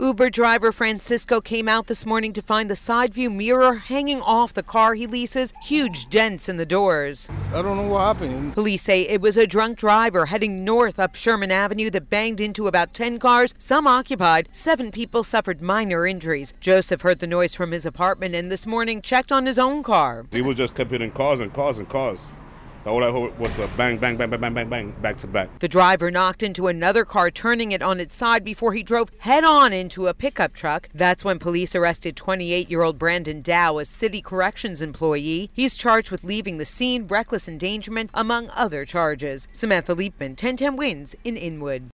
Uber driver Francisco came out this morning to find the side view mirror hanging off the car he leases, huge dents in the doors. I don't know what happened. Police say it was a drunk driver heading north up Sherman Avenue that banged into about 10 cars, some occupied. 7 people suffered minor injuries. Joseph heard the noise from his apartment and this morning checked on his own car. He was just kept hitting cars and cars and cars. All I heard was the bang, bang, bang, bang, bang, bang, bang, back to back. The driver knocked into another car, turning it on its side before he drove head-on into a pickup truck. That's when police arrested 28-year-old Brandon Dow, a city corrections employee. He's charged with leaving the scene, reckless endangerment, among other charges. Samantha Leapman, 1010 Wins in Inwood.